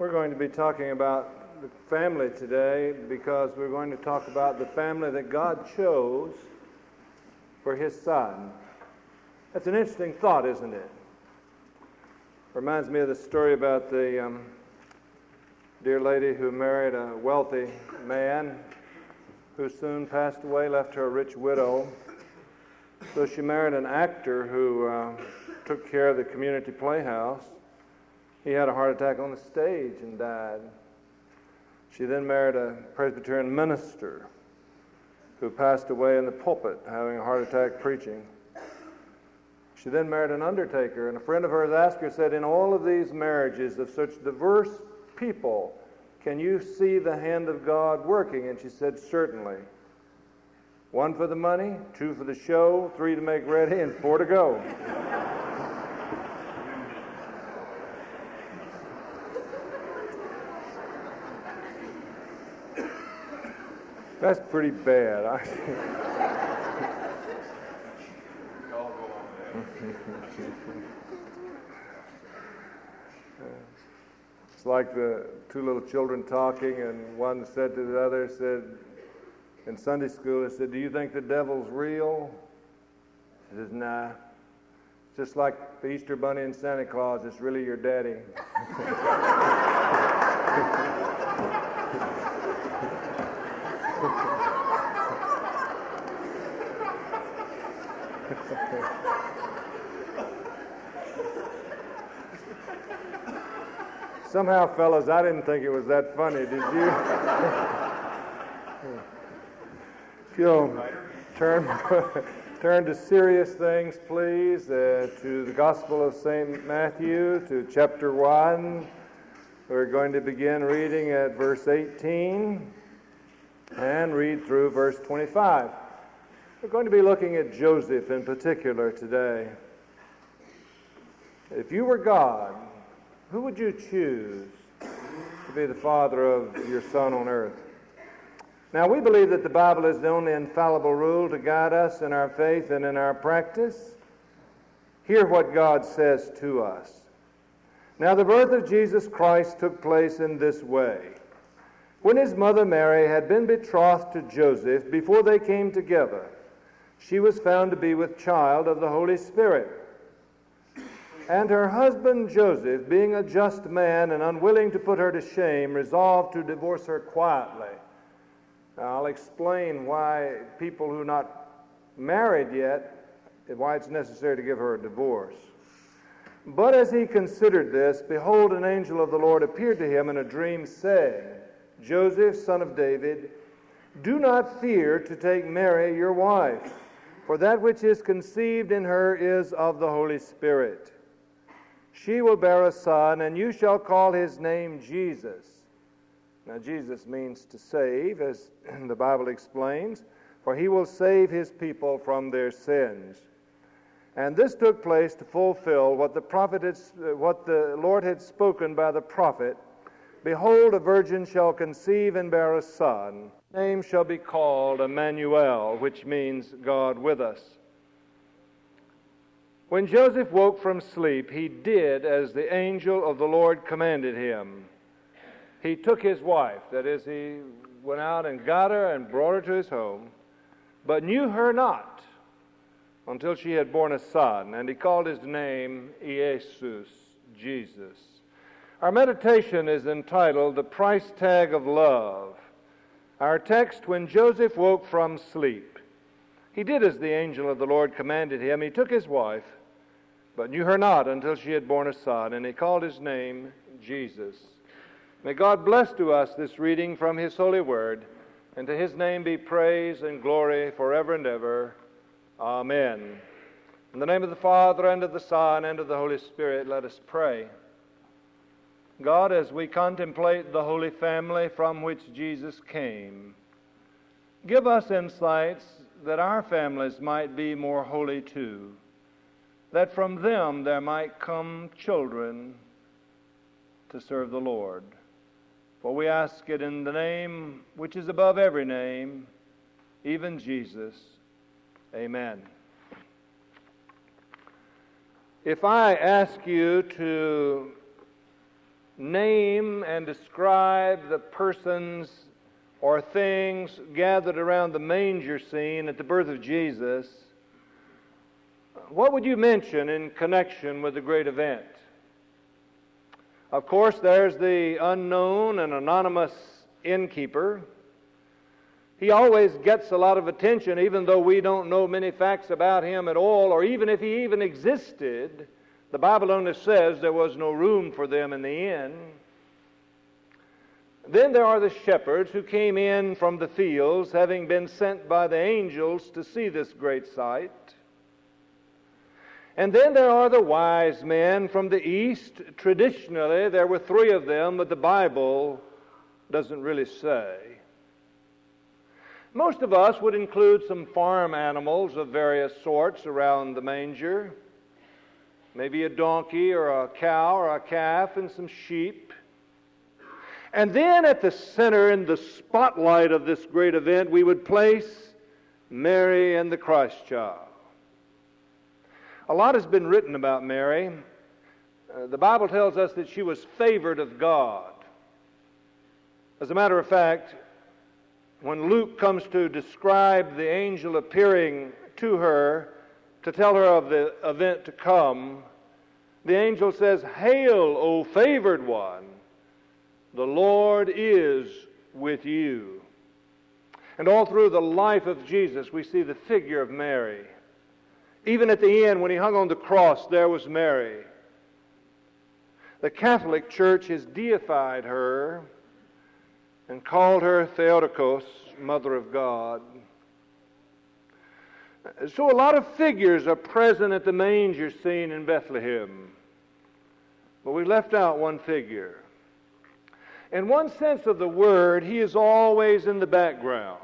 We're going to be talking about the family today because we're going to talk about the family that God chose for His Son. That's an interesting thought, isn't it? Reminds me of the story about the dear lady who married a wealthy man who soon passed away, left her a rich widow. So she married an actor who took care of the community playhouse. He had a heart attack on the stage and died. She then married a Presbyterian minister who passed away in the pulpit, having a heart attack preaching. She then married an undertaker, and a friend of hers asked her, said, in all of these marriages of such diverse people, can you see the hand of God working? And she said, certainly. 1 for the money, 2 for the show, 3 to make ready, and 4 to go. That's pretty bad. It's like the two little children talking, and one said to the other, said, in Sunday school, he said, do you think the devil's real? He says, nah. It's just like the Easter Bunny and Santa Claus. It's really your daddy. Somehow, fellas, I didn't think it was that funny, did you? If you'll turn to serious things, please, to the Gospel of St. Matthew, to chapter 1. We're going to begin reading at verse 18 and read through verse 25. We're going to be looking at Joseph in particular today. If you were God, who would you choose to be the father of your son on earth? Now, we believe that the Bible is the only infallible rule to guide us in our faith and in our practice. Hear what God says to us. Now, the birth of Jesus Christ took place in this way. When his mother Mary had been betrothed to Joseph, before they came together, she was found to be with child of the Holy Spirit. And her husband Joseph, being a just man and unwilling to put her to shame, resolved to divorce her quietly. Now, I'll explain why people who are not married yet, why it's necessary to give her a divorce. But as he considered this, behold, an angel of the Lord appeared to him in a dream, saying, Joseph, son of David, do not fear to take Mary your wife, for that which is conceived in her is of the Holy Spirit. She will bear a son, and you shall call his name Jesus. Now, Jesus means to save, as the Bible explains, for he will save his people from their sins. And this took place to fulfill what the Lord had spoken by the prophet. Behold, a virgin shall conceive and bear a son. His name shall be called Emmanuel, which means God with us. When Joseph woke from sleep, he did as the angel of the Lord commanded him. He took his wife, that is, he went out and got her and brought her to his home, but knew her not until she had borne a son, and he called his name Jesus, Jesus. Our meditation is entitled, The Price Tag of Love. Our text, when Joseph woke from sleep, he did as the angel of the Lord commanded him. He took his wife, but knew her not until she had borne a son, and he called his name Jesus. May God bless to us this reading from his holy word, and to his name be praise and glory forever and ever. Amen. In the name of the Father, and of the Son, and of the Holy Spirit, let us pray. God, as we contemplate the Holy Family from which Jesus came, give us insights that our families might be more holy too, that from them there might come children to serve the Lord. For we ask it in the name which is above every name, even Jesus. Amen. If I ask you to name and describe the persons or things gathered around the manger scene at the birth of Jesus, what would you mention in connection with the great event? Of course, there's the unknown and anonymous innkeeper. He always gets a lot of attention, even though we don't know many facts about him at all, or even if he even existed. The Bible only says there was no room for them in the inn. Then there are the shepherds who came in from the fields, having been sent by the angels to see this great sight. And then there are the wise men from the east. Traditionally, there were 3 of them, but the Bible doesn't really say. Most of us would include some farm animals of various sorts around the manger. Maybe a donkey or a cow or a calf and some sheep. And then at the center, in the spotlight of this great event, we would place Mary and the Christ child. A lot has been written about Mary. The Bible tells us that she was favored of God. As a matter of fact, when Luke comes to describe the angel appearing to her to tell her of the event to come, the angel says, "Hail, O favored one, the Lord is with you." And all through the life of Jesus, we see the figure of Mary. Even at the end, when he hung on the cross, there was Mary. The Catholic Church has deified her and called her Theotokos, Mother of God. So a lot of figures are present at the manger scene in Bethlehem. But we left out one figure. In one sense of the word, he is always in the background.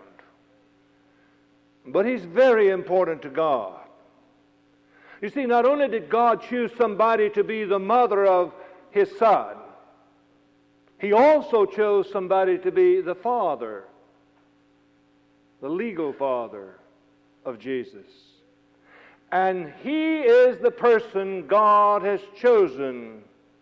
But he's very important to God. You see, not only did God choose somebody to be the mother of his son, he also chose somebody to be the father, the legal father of Jesus. And he is the person God has chosen.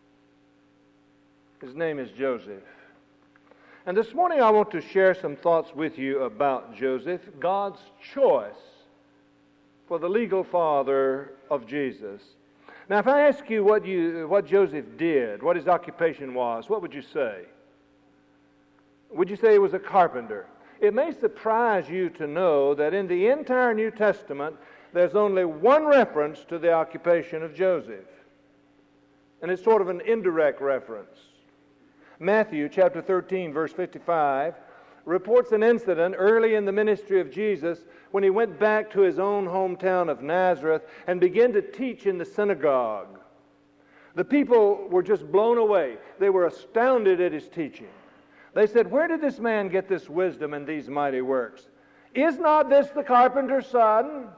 His name is Joseph. And this morning I want to share some thoughts with you about Joseph, God's choice for the legal father of Jesus. Now, if I ask you what Joseph did, what his occupation was, what would you say? Would you say he was a carpenter? It may surprise you to know that in the entire New Testament, there's only one reference to the occupation of Joseph. And it's sort of an indirect reference. Matthew chapter 13, verse 55, reports an incident early in the ministry of Jesus when he went back to his own hometown of Nazareth and began to teach in the synagogue. The people were just blown away. They were astounded at his teaching. They said, "Where did this man get this wisdom and these mighty works? Is not this the carpenter's son?"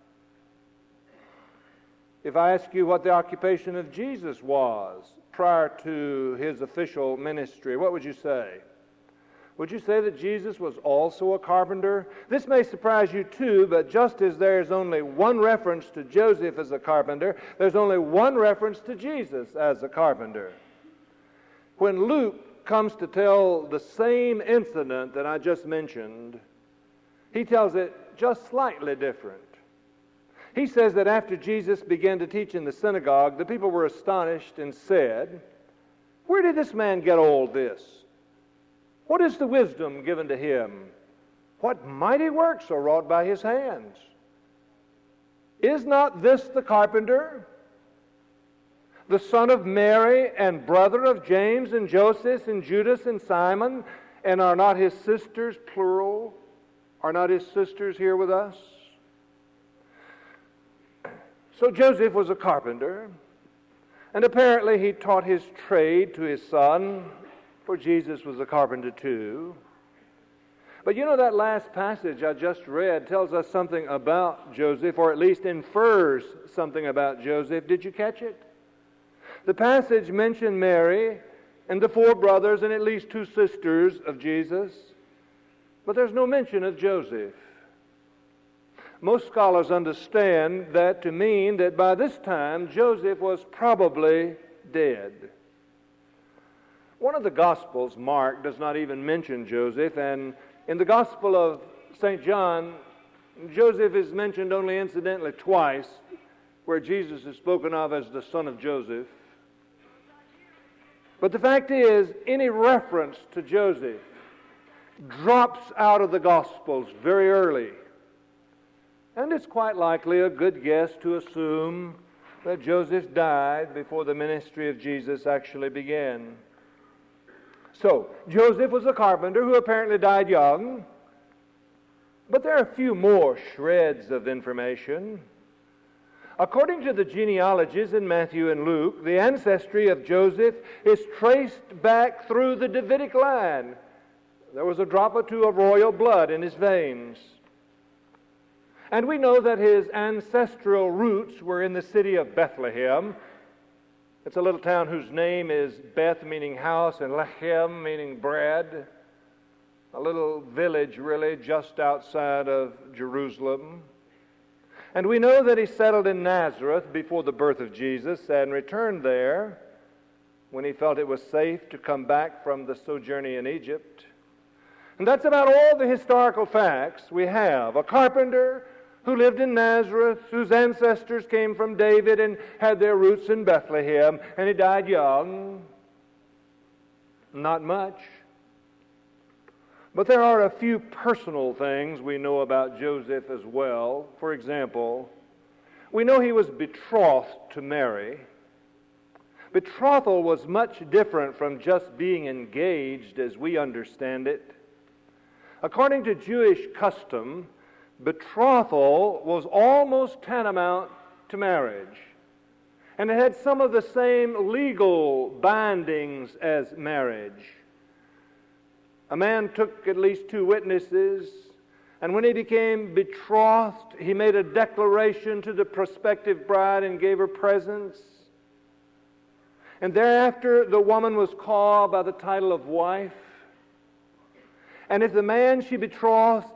If I ask you what the occupation of Jesus was prior to his official ministry, what would you say? Would you say that Jesus was also a carpenter? This may surprise you too, but just as there's only one reference to Joseph as a carpenter, there's only one reference to Jesus as a carpenter. When Luke comes to tell the same incident that I just mentioned, he tells it just slightly different. He says that after Jesus began to teach in the synagogue, the people were astonished and said, "Where did this man get all this? What is the wisdom given to him? What mighty works are wrought by his hands? Is not this the carpenter, the son of Mary and brother of James and Joseph and Judas and Simon? And are not his sisters, plural, are not his sisters here with us?" So Joseph was a carpenter, and apparently he taught his trade to his son, for Jesus was a carpenter too. But you know, that last passage I just read tells us something about Joseph, or at least infers something about Joseph. Did you catch it? The passage mentioned Mary and the 4 brothers and at least 2 sisters of Jesus, but there's no mention of Joseph. Most scholars understand that to mean that by this time Joseph was probably dead. One of the Gospels, Mark, does not even mention Joseph, and in the Gospel of St. John, Joseph is mentioned only incidentally twice, where Jesus is spoken of as the son of Joseph. But the fact is, any reference to Joseph drops out of the Gospels very early. And it's quite likely a good guess to assume that Joseph died before the ministry of Jesus actually began. So, Joseph was a carpenter who apparently died young. But there are a few more shreds of information. According to the genealogies in Matthew and Luke, the ancestry of Joseph is traced back through the Davidic line. There was a drop or two of royal blood in his veins. And we know that his ancestral roots were in the city of Bethlehem. It's a little town whose name is Beth, meaning house, and Lechem, meaning bread. A little village, really, just outside of Jerusalem. And we know that he settled in Nazareth before the birth of Jesus and returned there when he felt it was safe to come back from the sojourn in Egypt. And that's about all the historical facts we have. A carpenter who lived in Nazareth, whose ancestors came from David and had their roots in Bethlehem, and he died young. Not much. But there are a few personal things we know about Joseph as well. For example, we know he was betrothed to Mary. Betrothal was much different from just being engaged as we understand it. According to Jewish custom, betrothal was almost tantamount to marriage. And it had some of the same legal bindings as marriage. A man took at least 2 witnesses, and when he became betrothed, he made a declaration to the prospective bride and gave her presents. And thereafter, the woman was called by the title of wife. And if the man she betrothed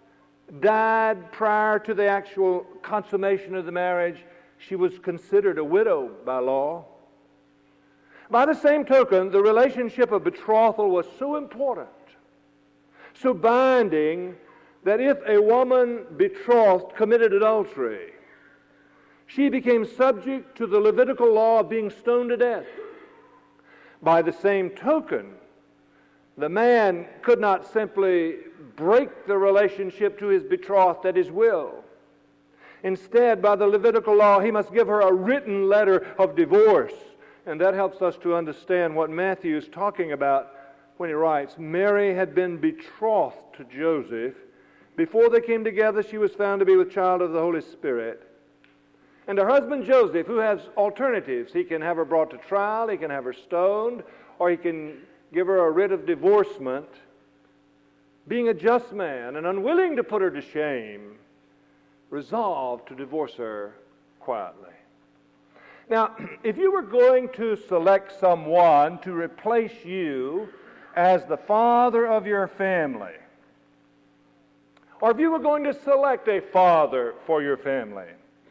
died prior to the actual consummation of the marriage, she was considered a widow by law. By the same token, the relationship of betrothal was so important, so binding, that if a woman betrothed committed adultery, she became subject to the Levitical law of being stoned to death. By the same token, the man could not simply break the relationship to his betrothed at his will. Instead, by the Levitical law, he must give her a written letter of divorce. And that helps us to understand what Matthew is talking about when he writes, Mary had been betrothed to Joseph. Before they came together, she was found to be with child of the Holy Spirit. And her husband Joseph, who has alternatives, he can have her brought to trial, he can have her stoned, or he can give her a writ of divorcement. Being a just man and unwilling to put her to shame, resolved to divorce her quietly. Now, if you were going to select someone to replace you as the father of your family, or if you were going to select a father for your family,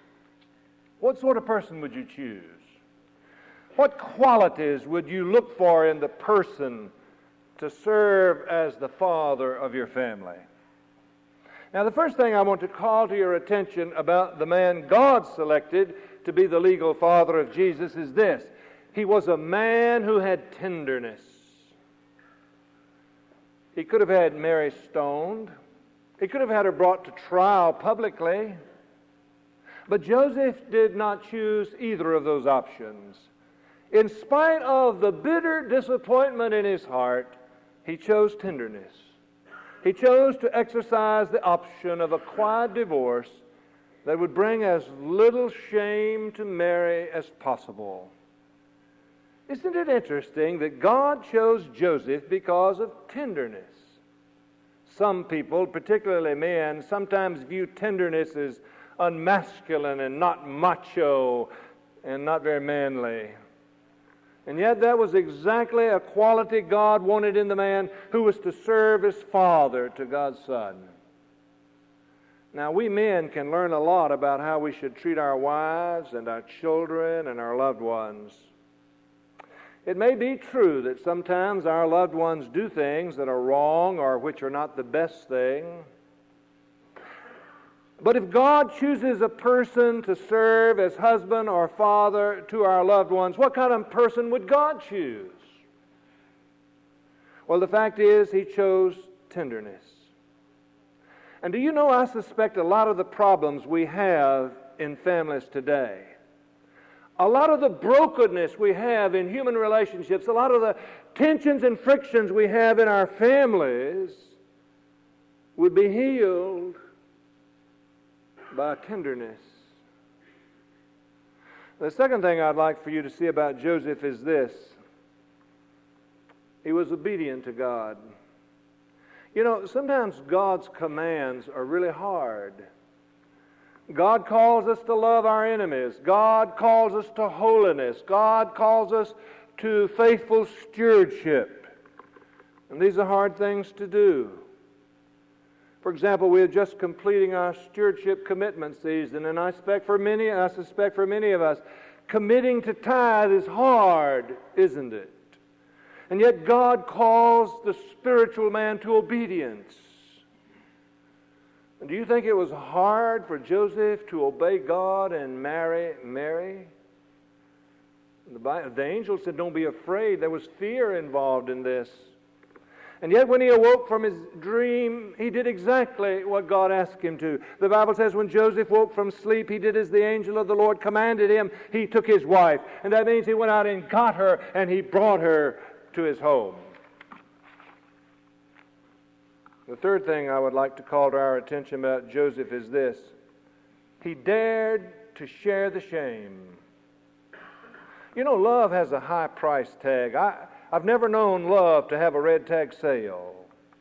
what sort of person would you choose? What qualities would you look for in the person to serve as the father of your family? Now, the first thing I want to call to your attention about the man God selected to be the legal father of Jesus is this. He was a man who had tenderness. He could have had Mary stoned. He could have had her brought to trial publicly. But Joseph did not choose either of those options. In spite of the bitter disappointment in his heart, he chose tenderness. He chose to exercise the option of a quiet divorce that would bring as little shame to Mary as possible. Isn't it interesting that God chose Joseph because of tenderness? Some people, particularly men, sometimes view tenderness as unmasculine and not macho and not very manly. And yet that was exactly a quality God wanted in the man who was to serve as father to God's Son. Now, we men can learn a lot about how we should treat our wives and our children and our loved ones. It may be true that sometimes our loved ones do things that are wrong or which are not the best thing. But if God chooses a person to serve as husband or father to our loved ones, what kind of person would God choose? Well, the fact is, He chose tenderness. And do you know, I suspect a lot of the problems we have in families today, a lot of the brokenness we have in human relationships, a lot of the tensions and frictions we have in our families would be healed by tenderness. The second thing I'd like for you to see about Joseph is this. He was obedient to God. You know, sometimes God's commands are really hard. God calls us to love our enemies. God calls us to holiness. God calls us to faithful stewardship. And these are hard things to do. For example, we are just completing our stewardship commitment season, and I suspect for many of us, committing to tithe is hard, isn't it? And yet God calls the spiritual man to obedience. And do you think it was hard for Joseph to obey God and marry Mary? The angel said, don't be afraid. There was fear involved in this. And yet when he awoke from his dream, he did exactly what God asked him to. The Bible says when Joseph woke from sleep, he did as the angel of the Lord commanded him. He took his wife. And that means he went out and got her, and he brought her to his home. The third thing I would like to call to our attention about Joseph is this. He dared to share the shame. You know, love has a high price tag. I've never known love to have a red tag sale.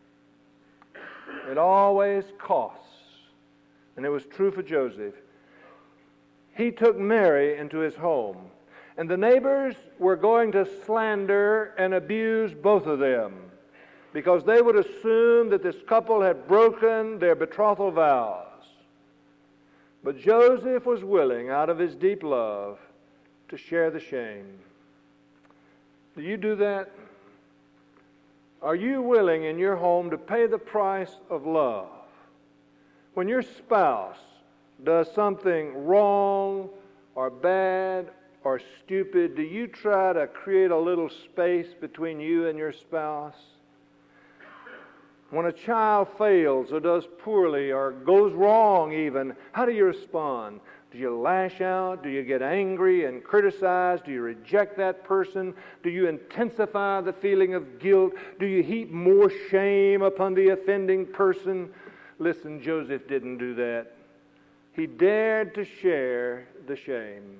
It always costs. And it was true for Joseph. He took Mary into his home. And the neighbors were going to slander and abuse both of them, because they would assume that this couple had broken their betrothal vows. But Joseph was willing, out of his deep love, to share the shame. Do you do that? Are you willing in your home to pay the price of love? When your spouse does something wrong or bad or stupid, do you try to create a little space between you and your spouse? When a child fails or does poorly or goes wrong even, how do you respond? Do you lash out? Do you get angry and criticize? Do you reject that person? Do you intensify the feeling of guilt? Do you heap more shame upon the offending person? Listen, Joseph didn't do that. He dared to share the shame.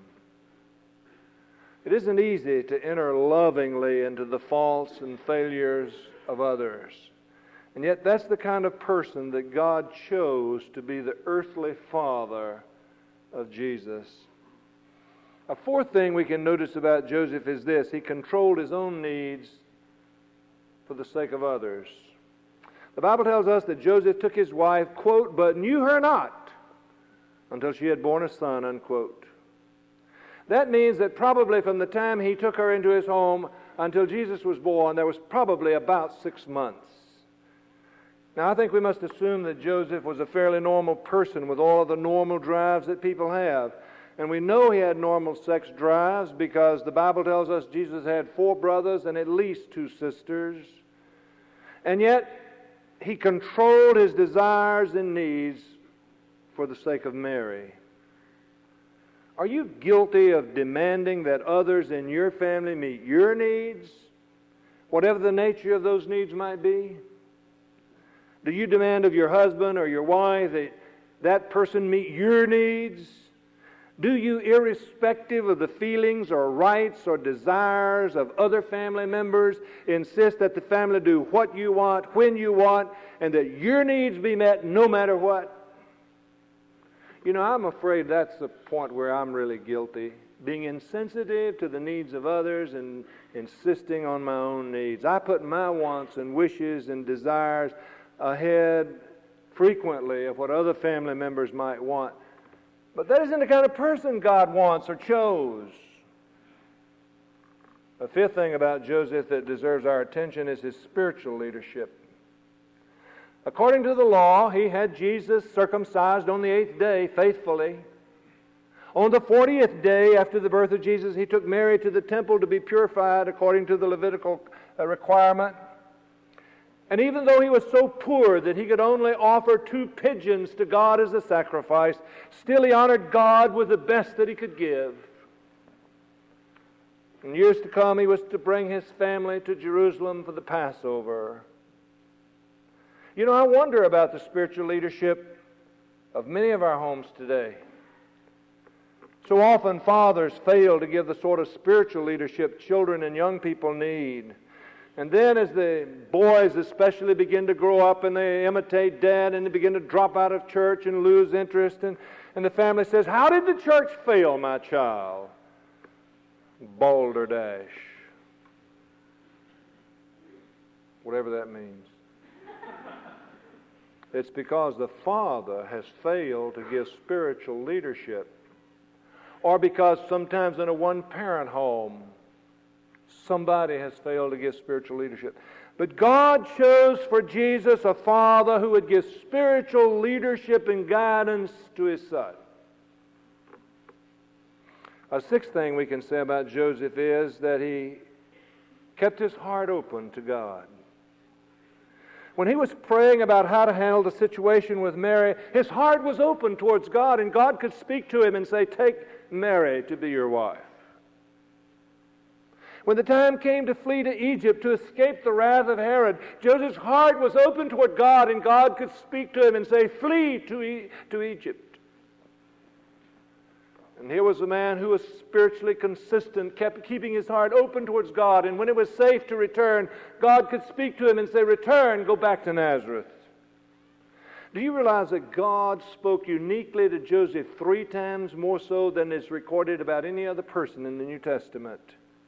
It isn't easy to enter lovingly into the faults and failures of others. And yet that's the kind of person that God chose to be the earthly father of Jesus. A fourth thing we can notice about Joseph is this. He controlled his own needs for the sake of others. The Bible tells us that Joseph took his wife, quote, but knew her not until she had borne a son, unquote. That means that probably from the time he took her into his home until Jesus was born, there was probably about 6 months. Now, I think we must assume that Joseph was a fairly normal person with all of the normal drives that people have. And we know he had normal sex drives because the Bible tells us Jesus had 4 brothers and at least 2 sisters. And yet, he controlled his desires and needs for the sake of Mary. Are you guilty of demanding that others in your family meet your needs, whatever the nature of those needs might be? Do you demand of your husband or your wife that that person meet your needs? Do you, irrespective of the feelings or rights or desires of other family members, insist that the family do what you want, when you want, and that your needs be met no matter what? You know, I'm afraid that's the point where I'm really guilty, being insensitive to the needs of others and insisting on my own needs. I put my wants and wishes and desires ahead frequently of what other family members might want. But that isn't the kind of person God wants or chose. A fifth thing about Joseph that deserves our attention is his spiritual leadership. According to the law, he had Jesus circumcised on the 8th day faithfully. On the 40th day after the birth of Jesus, he took Mary to the temple to be purified according to the Levitical requirement. And even though he was so poor that he could only offer 2 pigeons to God as a sacrifice, still he honored God with the best that he could give. In years to come, he was to bring his family to Jerusalem for the Passover. You know, I wonder about the spiritual leadership of many of our homes today. So often fathers fail to give the sort of spiritual leadership children and young people need. And then as the boys especially begin to grow up and they imitate dad and they begin to drop out of church and lose interest, and the family says, "How did the church fail, my child?" Balderdash. Whatever that means. It's because the father has failed to give spiritual leadership. Or because sometimes in a one-parent home, somebody has failed to give spiritual leadership. But God chose for Jesus a father who would give spiritual leadership and guidance to his son. A sixth thing we can say about Joseph is that he kept his heart open to God. When he was praying about how to handle the situation with Mary, his heart was open towards God, and God could speak to him and say, "Take Mary to be your wife." When the time came to flee to Egypt to escape the wrath of Herod, Joseph's heart was open toward God, and God could speak to him and say, "Flee to Egypt." And here was a man who was spiritually consistent, kept keeping his heart open towards God, and when it was safe to return, God could speak to him and say, "Return, go back to Nazareth." Do you realize that God spoke uniquely to Joseph 3 times more so than is recorded about any other person in the New Testament?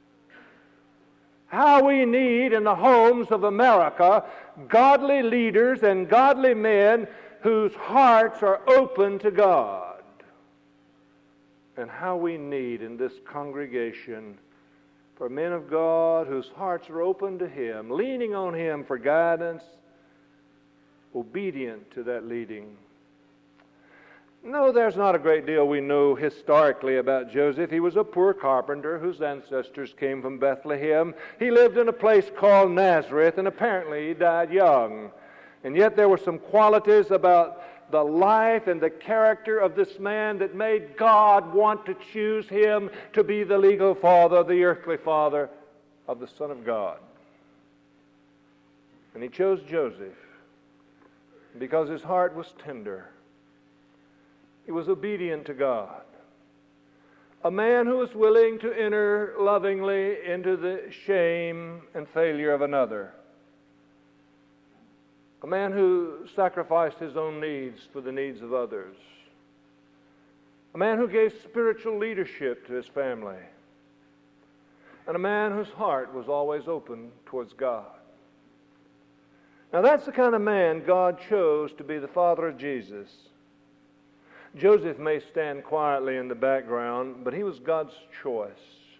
How we need in the homes of America godly leaders and godly men whose hearts are open to God. And how we need in this congregation for men of God whose hearts are open to Him, leaning on Him for guidance, obedient to that leading. No, there's not a great deal we know historically about Joseph. He was a poor carpenter whose ancestors came from Bethlehem. He lived in a place called Nazareth, and apparently he died young. And yet there were some qualities about the life and the character of this man that made God want to choose him to be the legal father, the earthly father of the Son of God. And he chose Joseph because his heart was tender. He was obedient to God. A man who was willing to enter lovingly into the shame and failure of another. A man who sacrificed his own needs for the needs of others. A man who gave spiritual leadership to his family. And a man whose heart was always open towards God. Now that's the kind of man God chose to be the father of Jesus. Joseph may stand quietly in the background, but he was God's choice.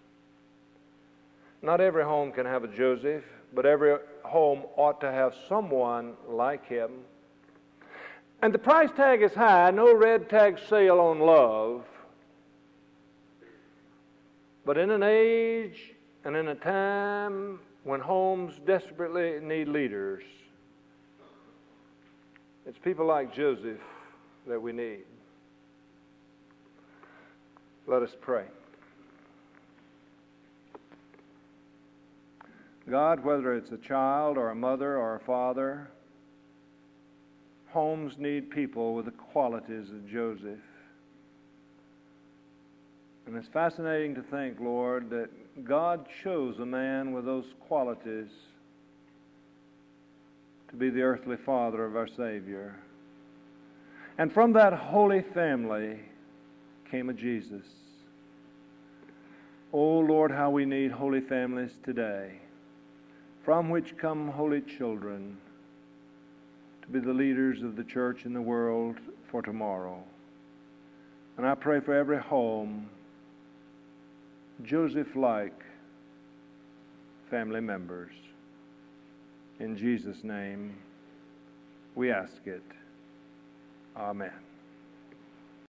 Not every home can have a Joseph, but every home ought to have someone like him. And the price tag is high, no red tag sale on love. But in an age and in a time when homes desperately need leaders, it's people like Joseph that we need. Let us pray. God, whether it's a child or a mother or a father, homes need people with the qualities of Joseph. And it's fascinating to think, Lord, that God chose a man with those qualities to be the earthly father of our Savior. And from that holy family came a Jesus. Oh, Lord, how we need holy families today, from which come holy children to be the leaders of the church and the world for tomorrow. And I pray for every home, Joseph-like, family members. In Jesus' name, we ask it. Amen.